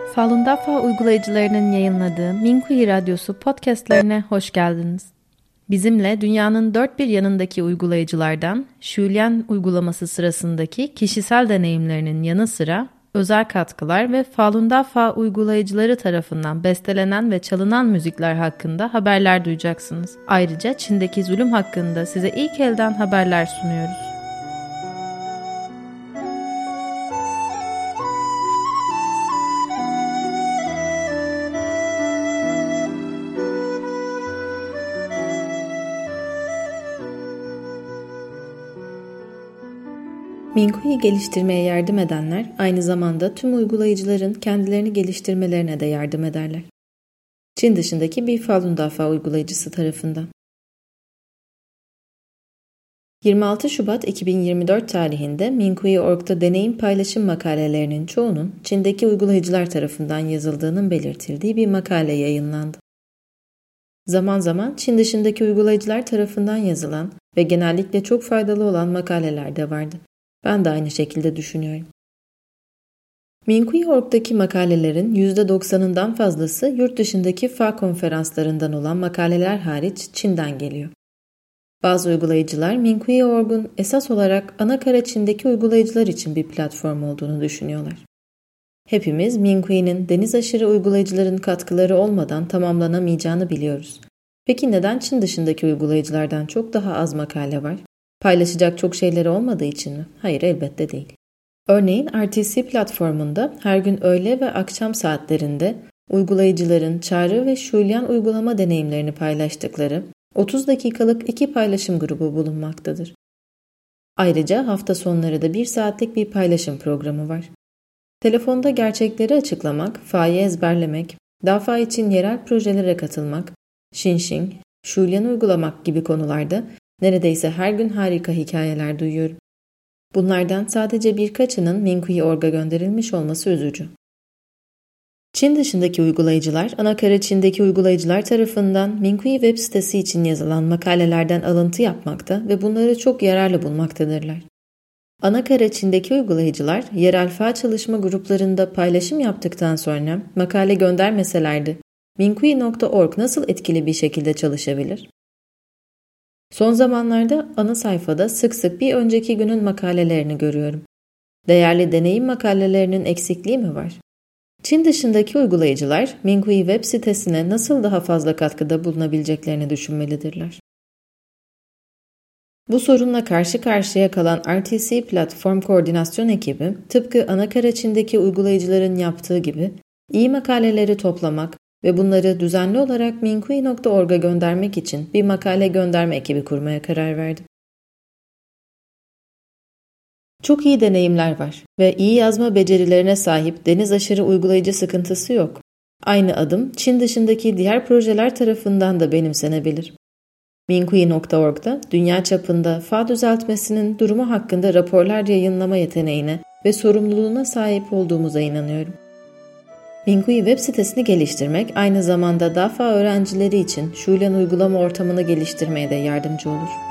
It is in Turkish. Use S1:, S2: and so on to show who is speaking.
S1: Falun Dafa uygulayıcılarının yayınladığı Minkuyi Radyosu podcastlerine hoş geldiniz. Bizimle dünyanın dört bir yanındaki uygulayıcılardan Julian uygulaması sırasındaki kişisel deneyimlerinin yanı sıra özel katkılar ve Falun Dafa uygulayıcıları tarafından bestelenen ve çalınan müzikler hakkında haberler duyacaksınız. Ayrıca Çin'deki zulüm hakkında size ilk elden haberler sunuyoruz. Minkuyi geliştirmeye yardım edenler aynı zamanda tüm uygulayıcıların kendilerini geliştirmelerine de yardım ederler. Çin dışındaki bir Falun Dafa uygulayıcısı tarafından. 26 Şubat 2024 tarihinde Minkuyi.org'da deneyim paylaşım makalelerinin çoğunun Çin'deki uygulayıcılar tarafından yazıldığının belirtildiği bir makale yayınlandı. Zaman zaman Çin dışındaki uygulayıcılar tarafından yazılan ve genellikle çok faydalı olan makaleler de vardı. Ben de aynı şekilde düşünüyorum. Minkuyi.org'daki makalelerin %90'ından fazlası yurt dışındaki FA konferanslarından olan makaleler hariç Çin'den geliyor. Bazı uygulayıcılar Minkuyi.org'un esas olarak ana kara Çin'deki uygulayıcılar için bir platform olduğunu düşünüyorlar. Hepimiz Minkuyi'nin deniz aşırı uygulayıcıların katkıları olmadan tamamlanamayacağını biliyoruz. Peki neden Çin dışındaki uygulayıcılardan çok daha az makale var? Paylaşacak çok şeyleri olmadığı için mi? Hayır, elbette değil. Örneğin RTC platformunda her gün öğle ve akşam saatlerinde uygulayıcıların Çağrı ve Julian uygulama deneyimlerini paylaştıkları 30 dakikalık 2 paylaşım grubu bulunmaktadır. Ayrıca hafta sonları da 1 saatlik bir paylaşım programı var. Telefonda gerçekleri açıklamak, FA'yı ezberlemek, DAFA için yerel projelere katılmak, Xinxing, Julian uygulamak gibi konularda neredeyse her gün harika hikayeler duyuyorum. Bunlardan sadece birkaçının Minkuyi.org'a gönderilmiş olması üzücü. Çin dışındaki uygulayıcılar, ana kara Çin'deki uygulayıcılar tarafından Minkuyi web sitesi için yazılan makalelerden alıntı yapmakta ve bunları çok yararlı bulmaktadırlar. Ana kara Çin'deki uygulayıcılar, yerel FA çalışma gruplarında paylaşım yaptıktan sonra makale göndermeselerdi, Minkuyi.org nasıl etkili bir şekilde çalışabilir? Son zamanlarda ana sayfada sık sık bir önceki günün makalelerini görüyorum. Değerli deneyim makalelerinin eksikliği mi var? Çin dışındaki uygulayıcılar Minkuyi web sitesine nasıl daha fazla katkıda bulunabileceklerini düşünmelidirler. Bu sorunla karşı karşıya kalan RTC platform koordinasyon ekibi, tıpkı ana kara Çin'deki uygulayıcıların yaptığı gibi iyi makaleleri toplamak ve bunları düzenli olarak Minkuyi.org'a göndermek için bir makale gönderme ekibi kurmaya karar verdi. Çok iyi deneyimler var ve iyi yazma becerilerine sahip deniz aşırı uygulayıcı sıkıntısı yok. Aynı adım Çin dışındaki diğer projeler tarafından da benimsenebilir. Minkuyi.org'da dünya çapında FA düzeltmesinin durumu hakkında raporlar yayınlama yeteneğine ve sorumluluğuna sahip olduğumuza inanıyorum. Minkuyi web sitesini geliştirmek aynı zamanda DAFA öğrencileri için Julian uygulama ortamını geliştirmeye de yardımcı olur.